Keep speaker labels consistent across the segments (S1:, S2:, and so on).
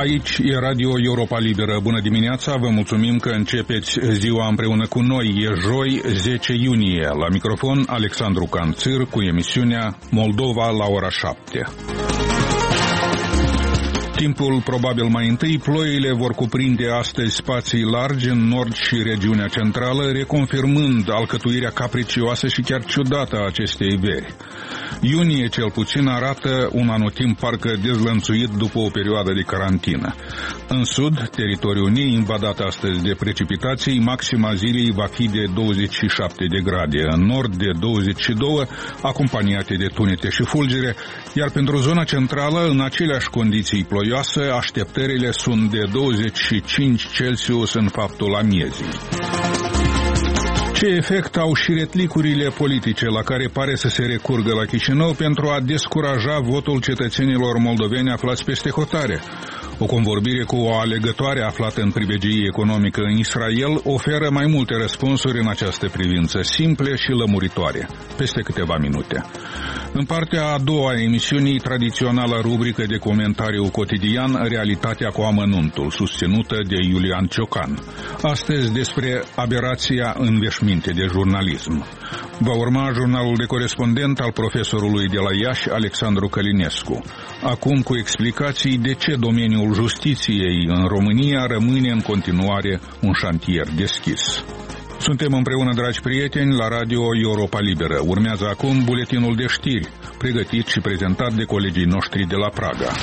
S1: Aici e Radio Europa Liberă. Bună dimineața, vă mulțumim că începeți ziua împreună cu noi. E joi, 10 iunie. La microfon, Alexandru Canțir cu emisiunea Moldova la ora 7. Timpul probabil mai întâi, ploile vor cuprinde astăzi spații largi în nord și regiunea centrală, reconfirmând alcătuirea capricioasă și chiar ciudată a acestei veri. Iunie, cel puțin, arată un anotimp parcă dezlănțuit după o perioadă de carantină. În sud, teritoriul neinvadat astăzi de precipitații, maxima zilei va fi de 27 de grade, în nord de 22, acompaniate de tunete și fulgere, iar pentru zona centrală, în aceleași condiții ploioase, așteptările sunt de 25 Celsius în faptul amiezii. Ce efect au și retlicurile politice la care pare să se recurgă la Chișinău pentru a descuraja votul cetățenilor moldoveni aflați peste hotare? O convorbire cu o alegătoare aflată în pribegie economică în Israel oferă mai multe răspunsuri în această privință, simple și lămuritoare, peste câteva minute. În partea a doua a emisiunii, tradiționala rubrică de comentariu cotidian, Realitatea cu amănuntul, susținută de Iulian Ciocan. Astăzi despre aberația în veșminte de jurnalism. Va urma jurnalul de corespondent al profesorului de la Iași, Alexandru Călinescu. Acum cu explicații de ce domeniul justiției în România rămâne în continuare un șantier deschis. Suntem împreună, dragi prieteni, la Radio Europa Liberă. Urmează acum buletinul de știri, pregătit și prezentat de colegii noștri de la Praga.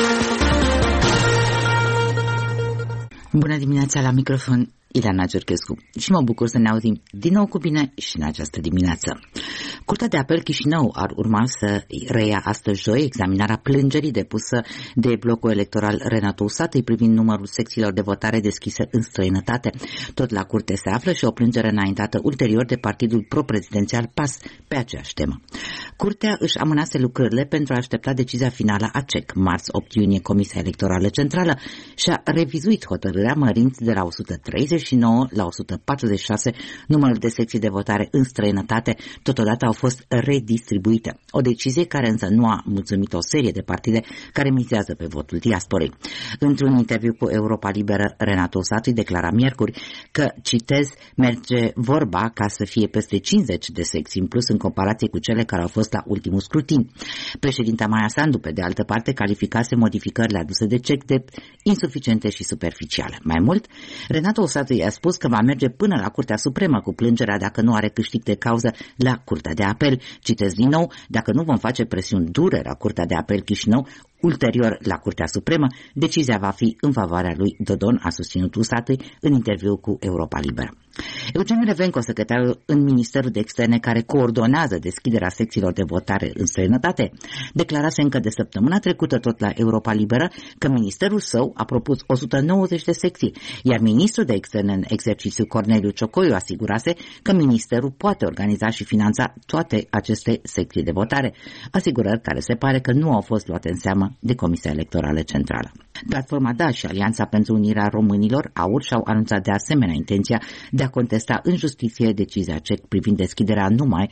S2: Bună dimineața, la microfon Ileana Giurchescu și mă bucur să ne auzim din nou cu bine și în această dimineață. Curtea de apel Chișinău ar urma să reia astăzi joi examinarea plângerii depusă de blocul electoral Renato Usatăi privind numărul secțiilor de votare deschise în străinătate. Tot la curte se află și o plângere înaintată ulterior de partidul pro-prezidențial PAS pe aceeași temă. Curtea își amânase lucrările pentru a aștepta decizia finală a CEC. Marți 8 iunie Comisia Electorală Centrală și-a revizuit hotărârea mărind de la 139 la 146 numărul de secții de votare în străinătate, totodată au fost redistribuite. O decizie care însă nu a mulțumit o serie de partide care mizează pe votul diasporei. Într-un interviu cu Europa Liberă, Renato Usatăi declara miercuri că, citez, merge vorba ca să fie peste 50 de secții în plus în comparație cu cele care au fost la ultimul scrutin. Președinta Maia Sandu, pe de altă parte, calificase modificările aduse de CEC de insuficiente și superficiale. Mai mult, Renato Usatăi a spus că va merge până la Curtea Supremă cu plângerea dacă nu are câștig de cauză la Curtea de Apel. Citez din nou, dacă nu vom face presiuni dure la Curtea de Apel Chișinău, ulterior la Curtea Supremă, decizia va fi în favoarea lui Dodon, a susținut Usatăi în interviu cu Europa Liberă. Eugen Revenco, secretarul în Ministerul de Externe care coordonează deschiderea secțiilor de votare în străinătate, declarase încă de săptămâna trecută tot la Europa Liberă că ministerul său a propus 190 de secții, iar ministrul de Externe în exercițiu Corneliu Ciocoiu asigurase că ministerul poate organiza și finanța toate aceste secții de votare, asigurări care se pare că nu au fost luate în seamă de Comisia Electorală Centrală. Platforma DA și Alianța pentru Unirea Românilor, AUR, și-au anunțat de asemenea intenția de a contesta în justiție decizia CEC privind deschiderea numai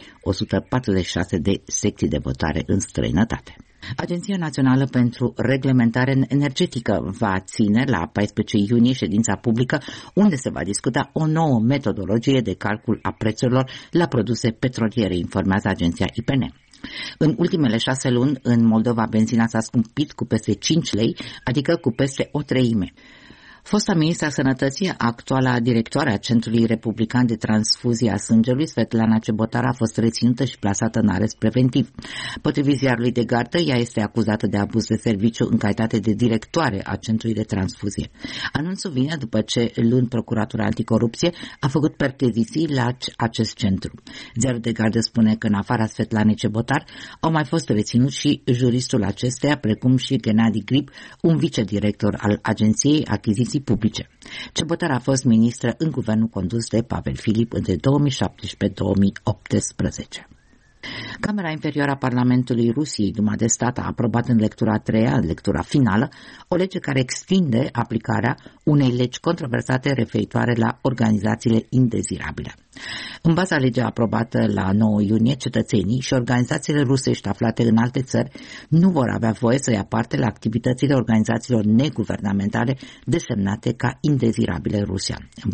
S2: 146 de secții de votare în străinătate. Agenția Națională pentru Reglementare Energetică va ține la 14 iunie ședința publică unde se va discuta o nouă metodologie de calcul a prețurilor la produse petroliere, informează agenția IPN. În ultimele 6 luni, în Moldova, benzina s-a scumpit cu peste 5 lei, adică cu peste o treime. Fosta ministra Sănătății, actuala directoare a Centrului Republican de Transfuzie a Sângelui, Svetlana Cebotar, a fost reținută și plasată în arest preventiv. Potrivit ziarului de gardă, ea este acuzată de abuz de serviciu în calitate de directoare a Centrului de Transfuzie. Anunțul vine după ce luni Procuratura Anticorupție a făcut percheziții la acest centru. Ziarul de gardă spune că în afara Svetlanei Cebotar au mai fost reținuți și juristul acesteia, precum și Gennady Grib, un vicedirector al Agenției Achiziții Publice. Cebotar a fost ministră în guvernul condus de Pavel Filip între 2017-2018. Camera inferioară a Parlamentului Rusiei, Duma de Stat, a aprobat în lectura a treia, lectura finală, o lege care extinde aplicarea unei legi controversate referitoare la organizațiile indezirabile. În baza legii aprobată la 9 iunie, cetățenii și organizațiile rusești aflate în alte țări nu vor avea voie să ia parte la activitățile organizațiilor neguvernamentale desemnate ca indezirabile în Rusia.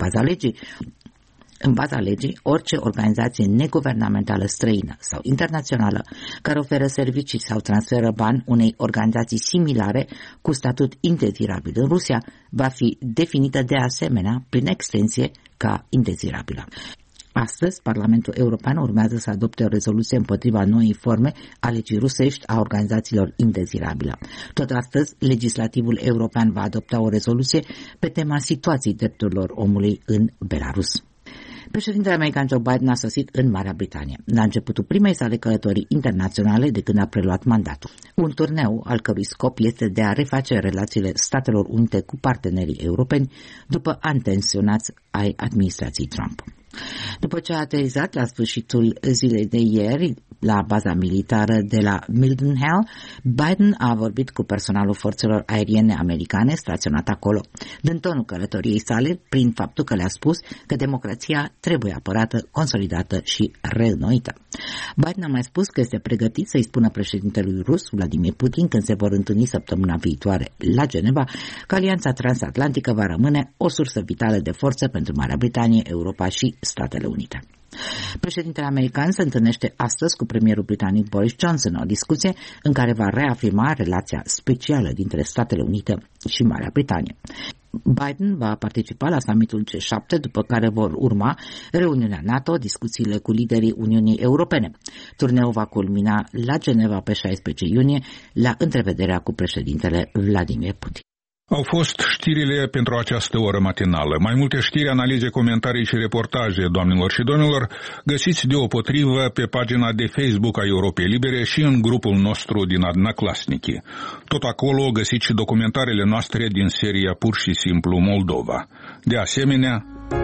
S2: În baza legii, orice organizație neguvernamentală străină sau internațională care oferă servicii sau transferă bani unei organizații similare cu statut indezirabil în Rusia va fi definită de asemenea, prin extensie, ca indezirabilă. Astăzi, Parlamentul European urmează să adopte o rezoluție împotriva noii forme a legii rusești a organizațiilor indezirabile. Tot astăzi, legislativul european va adopta o rezoluție pe tema situației drepturilor omului în Belarus. Președintele american Joe Biden a sosit în Marea Britanie, la începutul primei sale călătorii internaționale de când a preluat mandatul. Un turneu al cărui scop este de a reface relațiile Statelor Unite cu partenerii europeni după ani tensionați ai administrației Trump. După ce a aterizat la sfârșitul zilei de ieri la baza militară de la Mildenhall, Biden a vorbit cu personalul forțelor aeriene americane staționat acolo, dând tonul călătoriei sale prin faptul că le-a spus că democrația trebuie apărată, consolidată și reînnoită. Biden a mai spus că este pregătit să-i spună președintelui rus, Vladimir Putin, când se vor întâlni săptămâna viitoare la Geneva, că alianța transatlantică va rămâne o sursă vitală de forță pentru Marea Britanie, Europa și Statele Unite. Președintele american se întâlnește astăzi cu premierul britanic Boris Johnson, o discuție în care va reafirma relația specială dintre Statele Unite și Marea Britanie. Biden va participa la summitul G7, după care vor urma reuniunea NATO, discuțiile cu liderii Uniunii Europene. Turneul va culmina la Geneva pe 16 iunie, la întrevederea cu președintele Vladimir Putin.
S1: Au fost știrile pentru această oră matinală. Mai multe știri, analize, comentarii și reportaje, doamnelor și domnilor, găsiți deopotrivă pe pagina de Facebook a Europei Libere și în grupul nostru din Odnoklassniki. Tot acolo găsiți și documentarele noastre din seria Pur și simplu Moldova. De asemenea,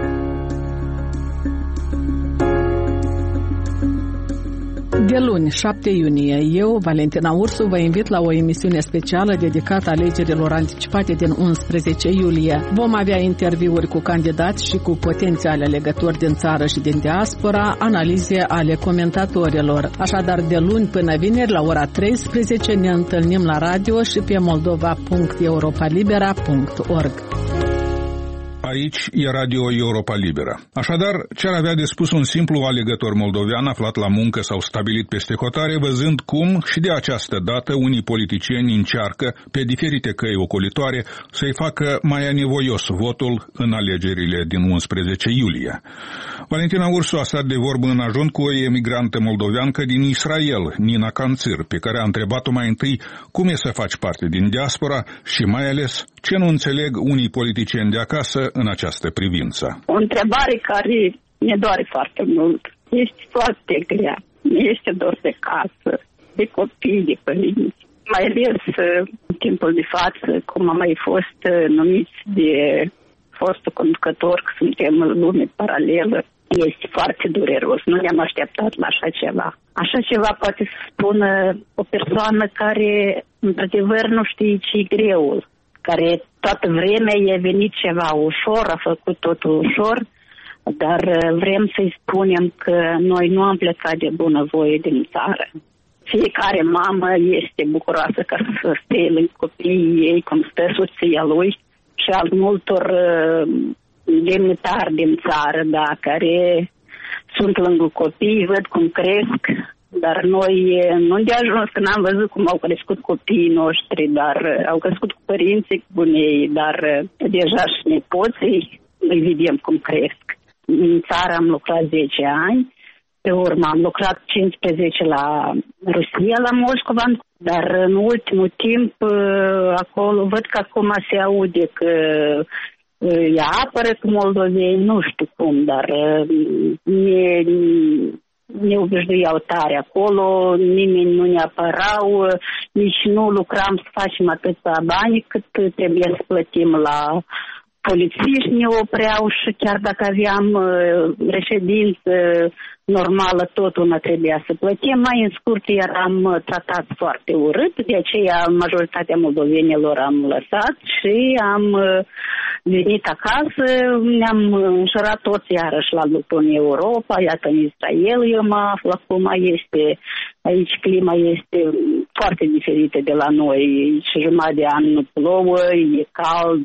S3: de luni, 7 iunie, eu, Valentina Ursu, vă invit la o emisiune specială dedicată alegerilor anticipate din 11 iulie. Vom avea interviuri cu candidați și cu potențiale legături din țară și din diaspora, analize ale comentatorilor. Așadar, de luni până vineri, la ora 13, ne întâlnim la radio și pe moldova.europalibera.org.
S1: Aici e Radio Europa Liberă. Așadar, ce-ar avea de spus un simplu alegător moldovean aflat la muncă sau stabilit peste hotare, văzând cum și de această dată unii politicieni încearcă, pe diferite căi ocolitoare, să-i facă mai anevoios votul în alegerile din 11 iulie. Valentina Ursu a stat de vorbă în ajun cu o emigrantă moldoveancă din Israel, Nina Canțir, pe care a întrebat-o mai întâi cum e să faci parte din diaspora și mai ales ce nu înțeleg unii politicieni de acasă în această privință. O
S4: întrebare care ne doare foarte mult. Este foarte grea. Este dor de casă, de copii, de părinți. Mai ales în timpul de față, cum am mai fost numiți de fostul conducător, că suntem în lume paralelă, este foarte dureros. Nu ne-am așteptat la așa ceva. Așa ceva poate să spună o persoană care, într-adevăr, nu știe ce-i greul, care toată vremea i-a venit ceva ușor, a făcut totul ușor, dar vrem să-i spunem că noi nu am plecat de bunăvoie din țară. Fiecare mamă este bucuroasă ca să stea lângă copiii ei, cum stă soția lui, și al multor demnitari din țară, da, care sunt lângă copii, văd cum cresc, dar noi nu de ajuns că n-am văzut cum au crescut copiii noștri, dar au crescut cu părinții bunei, dar deja și nepoții îi vedem cum cresc. În țară am lucrat 10 ani, pe urmă am lucrat 15 la Rusia, la Moscova, dar în ultimul timp acolo văd că acum se aude că ea apără cu moldoveni, nu știu cum, dar ne obișnuiau tare acolo, nimeni nu ne apărau, nici nu lucram să facem atâția bani cât trebuie să plătim la polițiști ne opreau și chiar dacă aveam reședință normală, tot una trebuia să plătim. Mai în scurt eram tratați foarte urât, de aceea majoritatea moldovenilor am lăsat și am venit acasă, ne-am înșurat toți iarăși la luptă în Europa, iată în Israel eu mă aflu acum, aici clima este foarte diferită de la noi, și jumătate de an nu plouă, e cald.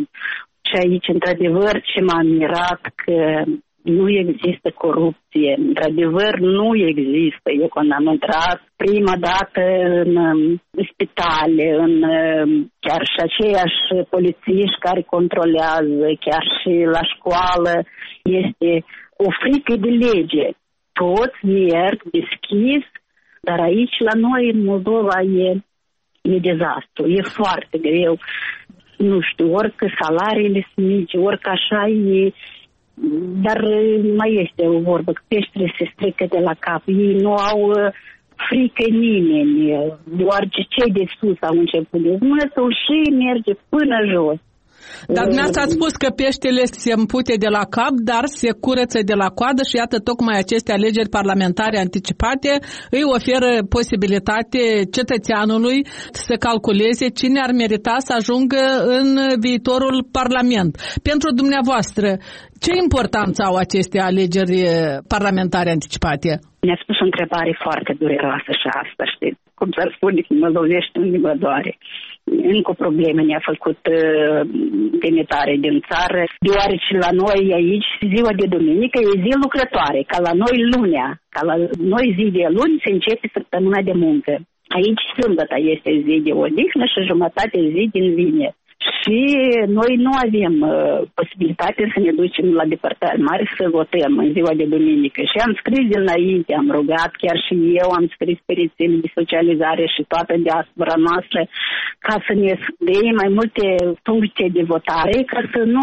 S4: Și aici, într-adevăr, ce m-a mirat că nu există corupție. Într-adevăr, nu există. Eu când am intrat prima dată în spitale, chiar și aceiași polițiști care controlează, chiar și la școală, este o frică de lege. Toți merg deschis, dar aici, la noi, în Moldova, e dezastru. E foarte greu. Nu știu, orică salariile sunt mici, orică așa e, dar mai este o vorbă, că peștele se strică de la cap. Ei nu au frică nimeni, doar cei de sus au început de măsul și merge până jos.
S3: Dar dumneavoastră ați spus că peștele se împute de la cap, dar se curăță de la coadă și iată tocmai aceste alegeri parlamentare anticipate îi oferă posibilitate cetățeanului să calculeze cine ar merita să ajungă în viitorul parlament. Pentru dumneavoastră, ce importanță au aceste alegeri parlamentare anticipate?
S4: Mi-a spus o întrebare foarte dureroasă și asta, știți? Cum s-ar spune că mă lovește în mă doare. Încă o problemă ne-a făcut demitare din țară, deoarece la noi aici ziua de duminică e zi lucrătoare, ca la noi lunea, ca la noi zi de luni se începe săptămâna de muncă. Aici sâmbătă este zi de odihnă și jumătate zi din vineri. Și noi nu avem posibilitatea să ne ducem la departament mare să votăm în ziua de duminică. Și am scris dinainte, am rugat, chiar și eu am scris pe rețele de socializare și toată diaspora noastră ca să ne dea mai multe puncte de votare, ca să nu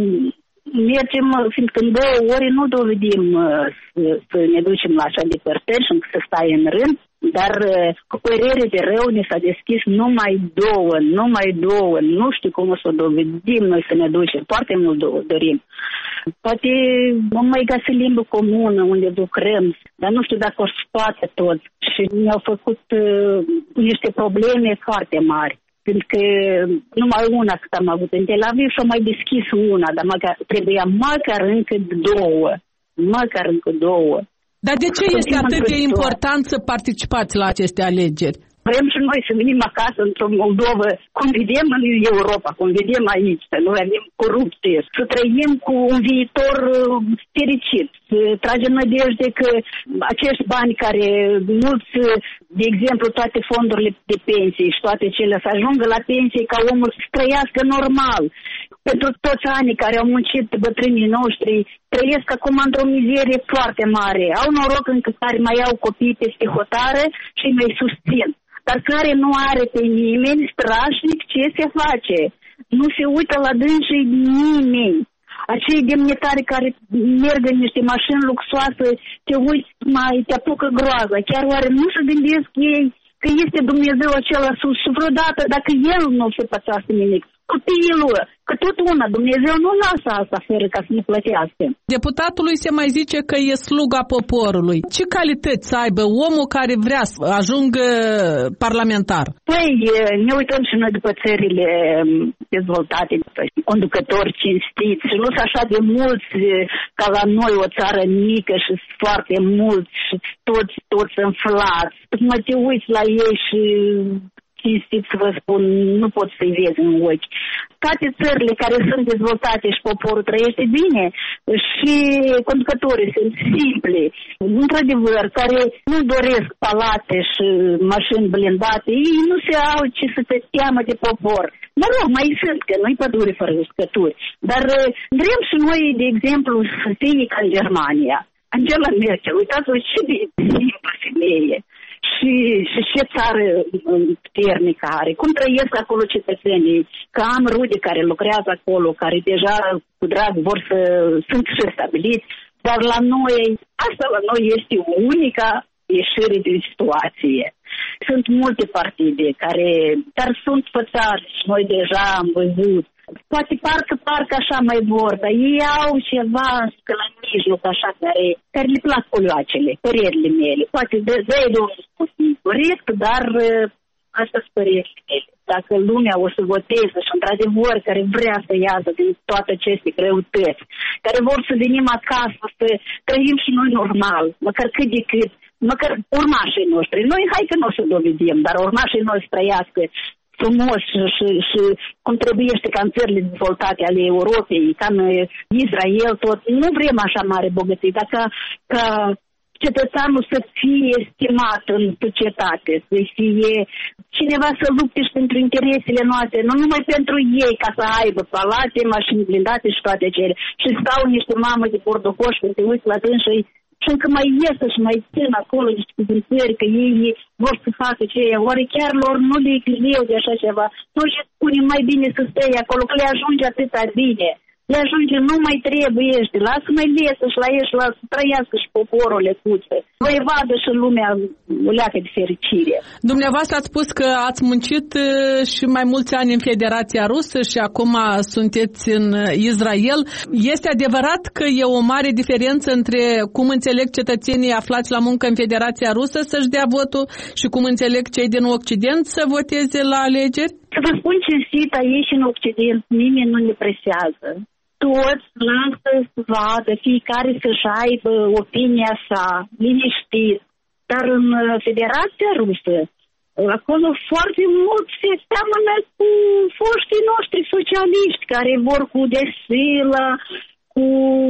S4: mergem, fiindcă în 2 ore nu dovedim să ne ducem la așa depărtări și să stai în rând, dar cu părere de rău ne s-a deschis numai două, nu știu cum o să o dovedim noi să ne ducem, foarte mult dorim. Poate vom mai găsi limbă comună unde lucrăm, dar nu știu dacă o să poate toți. Și ne-au făcut niște probleme foarte mari. Pentru că numai una cât am avut în Tel Aviv și-o mai deschis una, dar trebuia măcar încă două.
S3: Dar de ce este atât de important să participați la aceste alegeri?
S4: Vrem și noi să venim acasă într-o Moldovă, cum vedem în Europa, cum vedem aici, să nu avem corupție, să trăim cu un viitor fericit, să tragem nădejde că acești bani care mulți, de exemplu, toate fondurile de pensii și toate cele să ajungă la pensie ca omul să trăiască normal. Pentru toți anii care au muncit bătrânii noștri, trăiesc acum într-o mizerie foarte mare. Au noroc încă care mai au copii peste hotare și mai susțin. Dar care nu are pe nimeni, strașnic, ce se face? Nu se uită la dânsii nimeni. Acei demnitari care merg în niște mașini luxoase, te uiți, te apucă groaza. Chiar oare nu se gândesc ei că este Dumnezeu acela sus și vreodată, dacă El nu se pățească nimic, copilul, că tot una, Dumnezeu nu lasă asta fără ca să ne plătească.
S3: Deputatului se mai zice că e sluga poporului. Ce calități să aibă omul care vrea să ajungă parlamentar?
S4: Păi, ne uităm și noi după țările dezvoltate, conducători cinstiți și nu sunt așa de mulți ca la noi, o țară mică și foarte mulți și toți înflați. Mă te uiți la ei și cinstit să vă spun, nu pot să-i vezi în ochi. Toate țările care sunt dezvoltate și poporul trăiește bine și conducătorii sunt simple, într-adevăr, care nu doresc palate și mașini blindate, ei nu se au ce să se teamă de popor. Mă rog, mai sunt, că nu-i pădure fără uscături, dar vrem și noi, de exemplu, să fie ca în Germania. Angela Merkel, uitați-vă ce de simplă femeie. Și ce țară puternică are, cum trăiesc acolo cetățenii, că am rude care lucrează acolo, care deja cu drag sunt și stabiliți, dar la noi, asta la noi este unica ieșire din situație. Sunt multe partide dar sunt fățari și noi deja am văzut Poate parcă așa mai vor, dar ei au ceva la mijloc așa care le plac coloacele, părerile mele. Poate dă-i domnul corect, dar asta sunt părerile mele. Dacă lumea o să voteze și într-adevăr care vrea să iasă din toate aceste greutăți, care vor să venim acasă, să trăim și noi normal, măcar cât de cât, măcar urmașii noștri. Noi hai că nu o să dovedim, dar urmașii noștri trăiască frumos și cum trebuiește ca în țările dezvoltate ale Europei, ca în Israel, tot. Nu vrem așa mare bogăție, dar ca cetățeanul să fie estimat în societate, să fie cineva să lupte și pentru interesele noastre, nu numai pentru ei, ca să aibă palate, mașini blindate și toate cele. Și stau niște mamă de bordocoși când te uiți la dânsii și încă mai iesă și mai țin acolo niște cuvântări că ei vor să facă ceea. Oare chiar lor nu le e greu de așa ceva? Nu le spune mai bine să stai acolo, că le ajunge atâta bine. Le ajunge, nu mai trebuie ești, lasă mai lesă și la ești, lasă trăiască și poporul le cuțe. Voi vadă și lumea o leacă de fericire.
S3: Dumneavoastră ați spus că ați muncit și mai mulți ani în Federația Rusă și acum sunteți în Israel. Este adevărat că e o mare diferență între cum înțeleg cetățenii aflați la muncă în Federația Rusă să-și dea votul și cum înțeleg cei din Occident să voteze la alegeri?
S4: Să vă spun cinstit, aici în Occident nimeni nu ne presează. Toți lasă să vadă, fiecare să-și aibă opinia sa, liniștit. Dar în Federația Rusă, acolo foarte mult se seamănă cu foștii noștri socialiști, care vor cu desilă, cu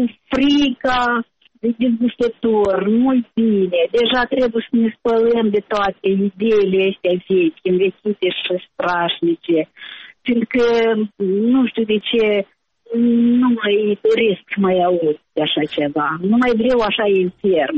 S4: frica de dezgustător, nu-i bine. Deja trebuie să ne spălăm de toate ideile astea vechi, învechite și strașnice. Fiindcă, nu știu de ce, nu mai doresc să mai aud de așa ceva. Nu mai vreau așa infern.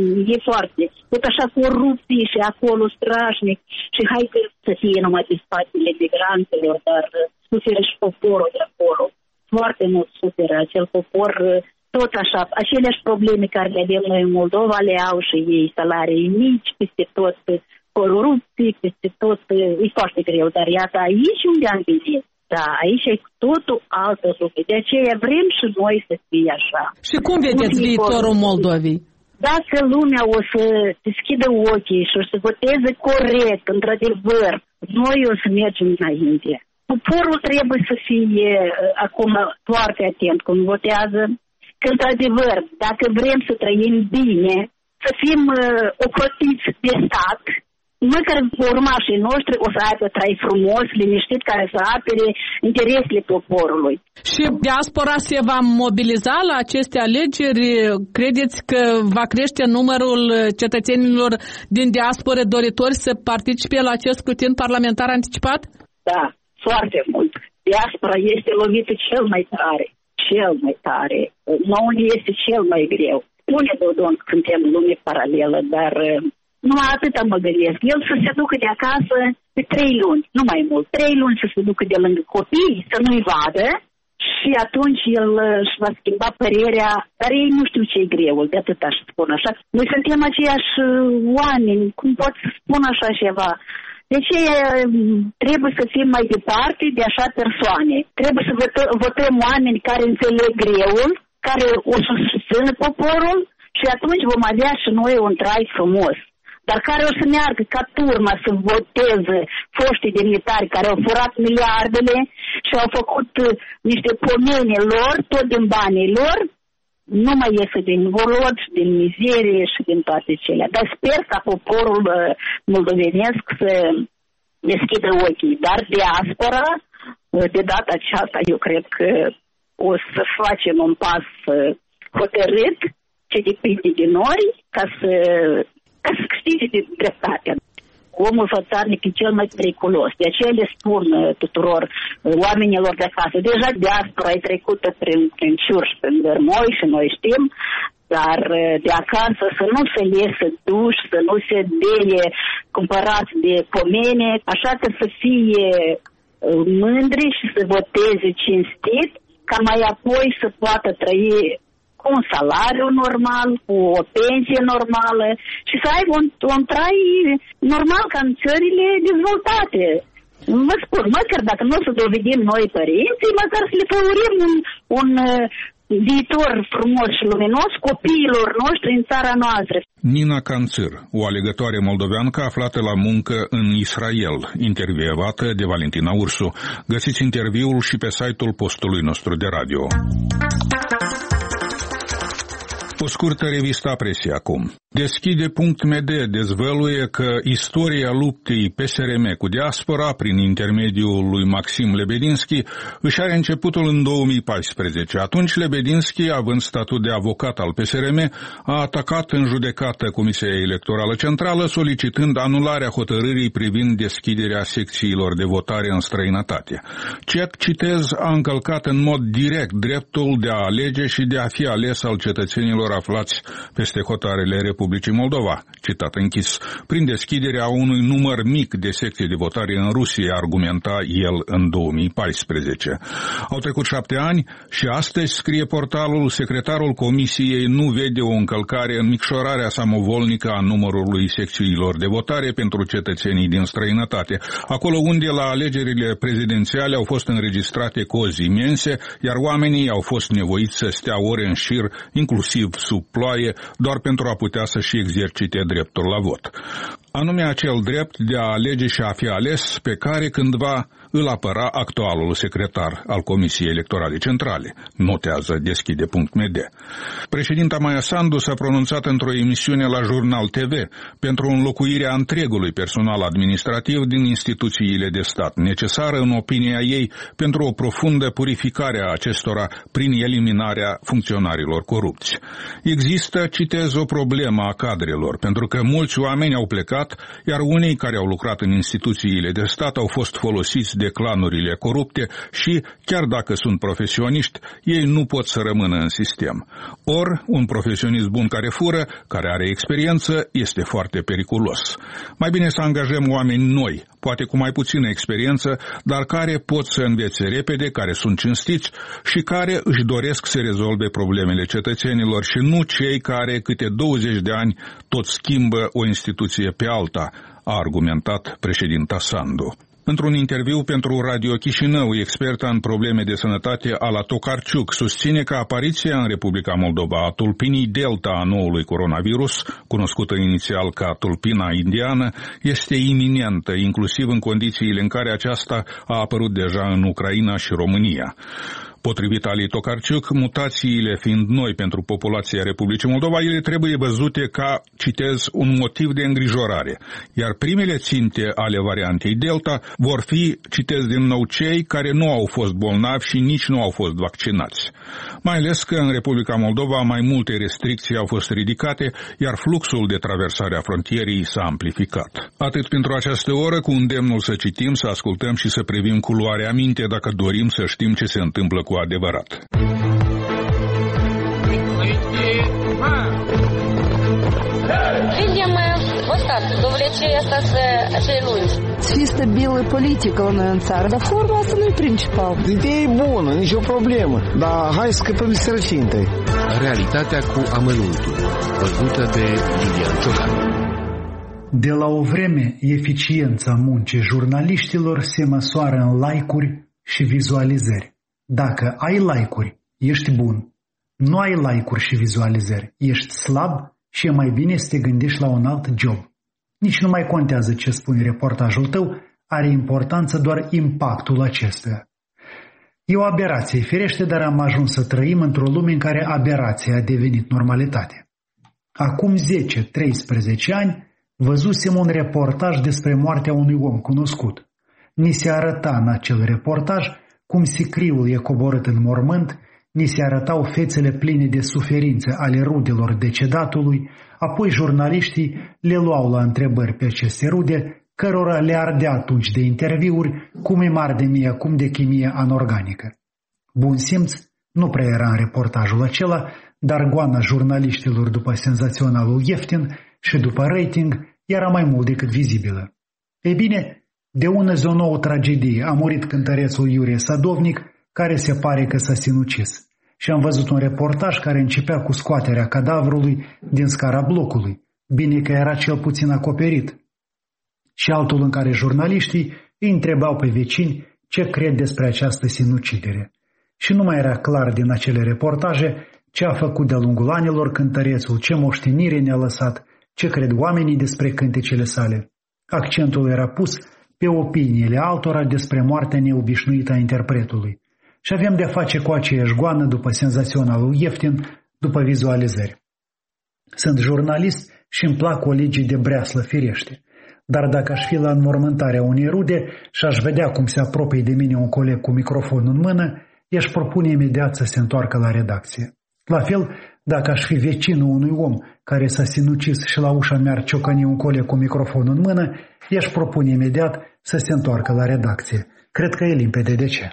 S4: E foarte. Tot așa corupție și acolo strașnic. Și hai că să fie numai de spatele migranților, dar suferă și poporul de acolo. Foarte mult suferă acel popor. Tot așa, aceleași probleme care le avem noi în Moldova le au și ei, salarii mici, peste tot corupție, peste tot, e foarte greu. Dar iată aici unde am venit. Da, aici e cu totul altă lucru. De aceea vrem și noi să fie așa.
S3: Și cum vedeți viitorul Moldovei?
S4: Dacă lumea o să deschidă ochii și o să voteze corect, într-adevăr, noi o să mergem înainte. Poporul trebuie să fie acum foarte atent când votează, că într-adevăr, dacă vrem să trăim bine, să fim ocrotiți de stat, măcar urmașii noștri o să aibă trai frumos, liniștit, care să apere interesele poporului.
S3: Și diaspora se va mobiliza la aceste alegeri? Credeți că va crește numărul cetățenilor din diaspora doritori să participe la acest scrutin parlamentar anticipat?
S4: Da, foarte mult. Diaspora este lovită cel mai tare. Cel mai tare. Nouă este cel mai greu. Spune Dodon că suntem în lume paralelă, dar numai atâta mă gândesc. El să se ducă de acasă pe 3 luni, nu mai mult. 3 luni să se ducă de lângă copii, să nu-i vadă și atunci el își va schimba părerea, dar ei nu știu ce e greul, de atât aș spun așa. Noi suntem aceiași oameni, cum pot să spun așa ceva? Deci trebuie să fim mai departe de așa persoane. Trebuie să votăm oameni care înțeleg greul, care o să susțină poporul și atunci vom avea și noi un trai frumos. Dar care o să meargă ca turma să voteze foștii demnitari care au furat miliardele și au făcut niște pomeni lor, tot din banii lor, nu mai iese din volod, din mizerie și din toate cele. Dar sper ca poporul moldovenesc să deschidă ochii. Dar diaspora, de data aceasta, eu cred că o să facem un pas hotărât ce depinde de noi ca să câștige de dreptate. Omul fățarnic e cel mai periculos. De aceea le spun tuturor oamenilor de acasă. Deja diaspora e trecută prin ciuri și prin gărmoi și noi știm, dar de acasă să nu se iese duși, să nu se deie cumpărați de pomene, așa că să fie mândri și să voteze cinstit, ca mai apoi să poată trăi cu un salariu normal, cu o pensie normală și să aibă un trai normal ca în țările dezvoltate. Vă spun, măcar dacă nu o să dovedim noi părinții, măcar să le favorim un viitor frumos și luminos copiilor noștri în țara noastră.
S1: Nina Canțir, o alegătoare moldoveancă aflată la muncă în Israel, intervievată de Valentina Ursu. Găsiți interviul și pe site-ul postului nostru de radio. O scurtă revistă a presiei acum. Deschide.md dezvăluie că istoria luptei PSRM cu diaspora, prin intermediul lui Maxim Lebedinski, își are începutul în 2014. Atunci Lebedinski, având statut de avocat al PSRM, a atacat în judecată Comisia Electorală Centrală, solicitând anularea hotărârii privind deschiderea secțiilor de votare în străinătate. Citez, a încălcat în mod direct dreptul de a alege și de a fi ales al cetățenilor aflați peste hotarele Republicii Moldova, citat închis, prin deschiderea unui număr mic de secții de votare în Rusia, argumenta el în 2014. Au trecut 7 ani și astăzi, scrie portalul, secretarul Comisiei nu vede o încălcare în micșorarea samovolnică a numărului secțiilor de votare pentru cetățenii din străinătate, acolo unde la alegerile prezidențiale au fost înregistrate cozi imense, iar oamenii au fost nevoiți să stea ore în șir, inclusiv sub ploaie, doar pentru a putea să-și exercite dreptul la vot. Anume acel drept de a alege și a fi ales pe care cândva îl apăra actualul secretar al Comisiei Electorale Centrale, notează deschide.md. Președinta Maia Sandu s-a pronunțat într-o emisiune la Jurnal TV pentru înlocuirea întregului personal administrativ din instituțiile de stat, necesară în opinia ei pentru o profundă purificare a acestora prin eliminarea funcționarilor corupți. Există, citez, o problemă a cadrelor, pentru că mulți oameni au plecat, iar unii care au lucrat în instituțiile de stat au fost folosiți de clanurile corupte și, chiar dacă sunt profesioniști, ei nu pot să rămână în sistem. Ori, un profesionist bun care fură, care are experiență, este foarte periculos. Mai bine să angajăm oameni noi, poate cu mai puțină experiență, dar care pot să învețe repede, care sunt cinstiți și care își doresc să rezolve problemele cetățenilor și nu cei care, câte 20 de ani, tot schimbă o instituție pe alta, a argumentat președinta Sandu. Într-un interviu pentru Radio Chișinău, experta în probleme de sănătate Ala Tokarciuc susține că apariția în Republica Moldova a tulpinii Delta a noului coronavirus, cunoscută inițial ca tulpina indiană, este iminentă, inclusiv în condițiile în care aceasta a apărut deja în Ucraina și România. Potrivit Alei Tokarciuc, mutațiile fiind noi pentru populația Republicii Moldova, ele trebuie văzute ca, citez, un motiv de îngrijorare, iar primele ținte ale variantei Delta vor fi, citez din nou, cei care nu au fost bolnavi și nici nu au fost vaccinați. Mai ales că în Republica Moldova mai multe restricții au fost ridicate, iar fluxul de traversare a frontierii s-a amplificat. Atât pentru această oră, cu îndemnul să citim, să ascultăm și să privim cu luarea minte dacă dorim să știm ce se întâmplă cu adevărat.
S5: Видим вот так, довлечение acei lungi.
S6: Să fie stabilă politică la noi în țară, dar forma asta nu e principal.
S7: Ideea e bună, nicio problemă, dar hai să scăpăm de sărăcie întâi.
S8: Realitatea cu amănuntul, văzută de Lilian Ciocan.
S9: De la o vreme, eficiența muncii jurnaliștilor se măsoară în like-uri și vizualizări. Dacă ai like-uri, ești bun. Nu ai like-uri și vizualizări, ești slab și e mai bine să te gândești la un alt job. Nici nu mai contează ce spui în reportajul tău, are importanță doar impactul acestuia. E o aberație, firește, dar am ajuns să trăim într-o lume în care aberația a devenit normalitate. Acum 10-13 ani văzusem un reportaj despre moartea unui om cunoscut. Ni se arăta în acel reportaj cum sicriul e coborât în mormânt, ni se arătau fețele pline de suferință ale rudelor decedatului, apoi jurnaliștii le luau la întrebări pe aceste rude, cărora le ardea atunci de interviuri cum e mare de mie, cum de chimie anorganică. Bun simț nu prea era în reportajul acela, dar goana jurnaliștilor după senzaționalul ieftin și după rating era mai mult decât vizibilă. Ei bine, de ună zi o nouă tragedie a murit cântărețul Iurie Sadovnic, care se pare că s-a sinucis. Și am văzut un reportaj care începea cu scoaterea cadavrului din scara blocului, bine că era cel puțin acoperit. Și altul în care jurnaliștii îi întrebau pe vecini ce cred despre această sinucidere. Și nu mai era clar din acele reportaje ce a făcut de-a lungul anilor cântărețul, ce moștenire ne-a lăsat, ce cred oamenii despre cântecele sale. Accentul era pus pe opiniile altora despre moartea neobișnuită a interpretului. Și avem de-a face cu aceeași goană după senzaționalul ieftin, după vizualizări. Sunt jurnalist și îmi plac colegii de breaslă, firește. Dar dacă aș fi la înmormântarea unei rude și aș vedea cum se apropie de mine un coleg cu microfonul în mână, i-aș propune imediat să se întoarcă la redacție. La fel, dacă aș fi vecinul unui om care s-a sinucis și la ușa mea ar ciocăni un coleg cu microfonul în mână, i-aș propune imediat să se întoarcă la redacție. Cred că e limpede de ce.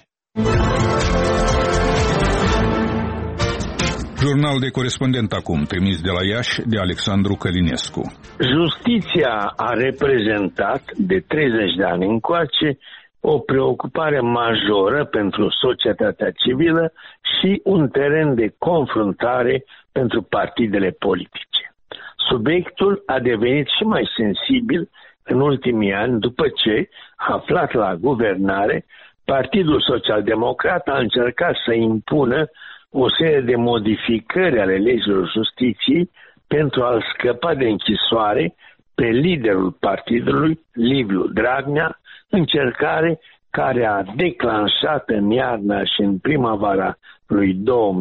S1: Jurnal de corespondent acum, trimis de la Iași de Alexandru Călinescu.
S10: Justiția a reprezentat de 30 de ani încoace o preocupare majoră pentru societatea civilă și un teren de confruntare pentru partidele politice. Subiectul a devenit și mai sensibil în ultimii ani după ce, aflat la guvernare, Partidul Social-Democrat a încercat să impună o serie de modificări ale legilor justiției pentru a-l scăpa de închisoare pe liderul partidului, Liviu Dragnea, încercare care a declanșat în iarna și în primăvara lui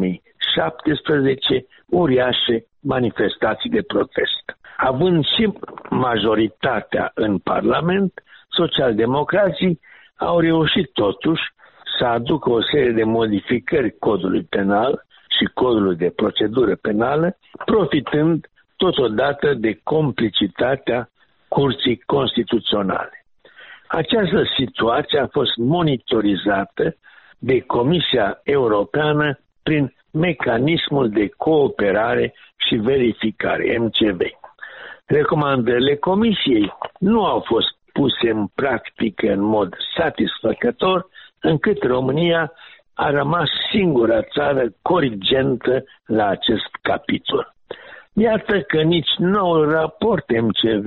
S10: 2017 uriașe manifestații de protest. Având și majoritatea în Parlament, socialdemocrații au reușit totuși să aducă o serie de modificări codului penal și codului de procedură penală, profitând totodată de complicitatea Curții Constituționale. Această situație a fost monitorizată de Comisia Europeană prin mecanismul de cooperare și verificare, MCV. Recomandările Comisiei nu au fost puse în practică în mod satisfăcător, încât România a rămas singura țară corigentă la acest capitol. Iată că nici noul raport MCV,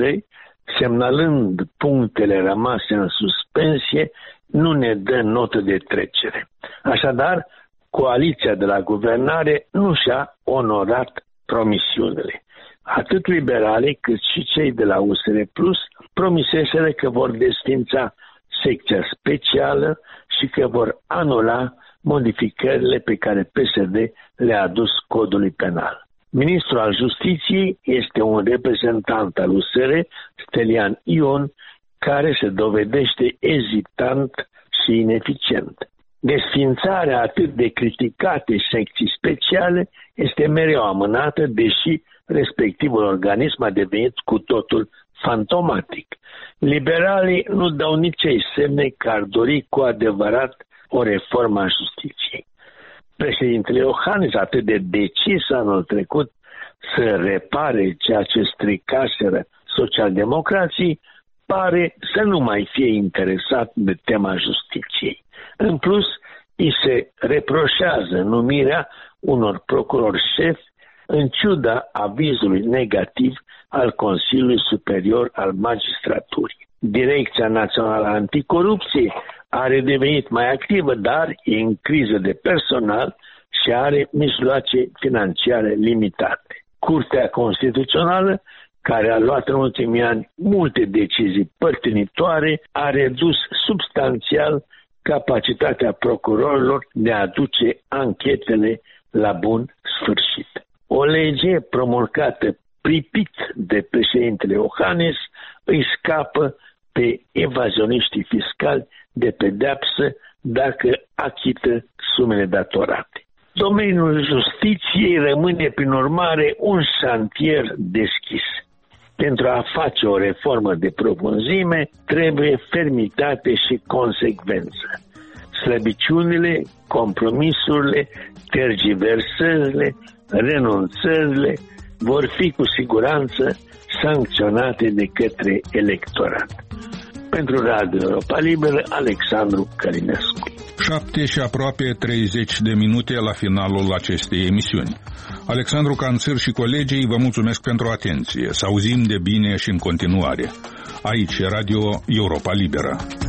S10: semnalând punctele rămase în suspensie, nu ne dă notă de trecere. Așadar, coaliția de la guvernare nu și-a onorat promisiunile. Atât liberalii cât și cei de la USR Plus promiseseră că vor desfința secția specială și că vor anula modificările pe care PSD le-a adus codului penal. Ministrul al Justiției este un reprezentant al USR, Stelian Ion, care se dovedește ezitant și ineficient. Desfințarea atât de criticate secții speciale este mereu amânată, deși respectivul organism a devenit cu totul fantomatic. Liberalii nu dau nicei semne că ar dori cu adevărat o reformă a justiției. Președintele Iohannis, atât de decis anul trecut să repare ceea ce stricaseră socialdemocrații, pare să nu mai fie interesat de tema justiției. În plus, îi se reproșează numirea unor procurori șefi în ciuda avizului negativ al Consiliului Superior al Magistraturii. Direcția Națională Anticorupție a redevenit mai activă, dar e în criză de personal și are mijloace financiare limitate. Curtea Constituțională, care a luat în ultimii ani multe decizii părtinitoare, a redus substanțial capacitatea procurorilor de a duce anchetele la bun sfârșit. O lege promulgată pripit de președintele Iohannis îi scapă pe evazioniștii fiscali de pedeapsă dacă achită sumele datorate. Domeniul justiției rămâne, prin urmare, un șantier deschis. Pentru a face o reformă de profunzime, trebuie fermitate și consecvență. Slăbiciunile, compromisurile, tergiversările, renunțările vor fi cu siguranță sancționate de către electorat. Pentru Radio Europa Liberă, Alexandru Călinescu.
S1: 7 și aproape 30 de minute la finalul acestei emisiuni. Alexandru Canțăr și colegii vă mulțumesc pentru atenție. Să auzim de bine și în continuare. Aici Radio Europa Liberă.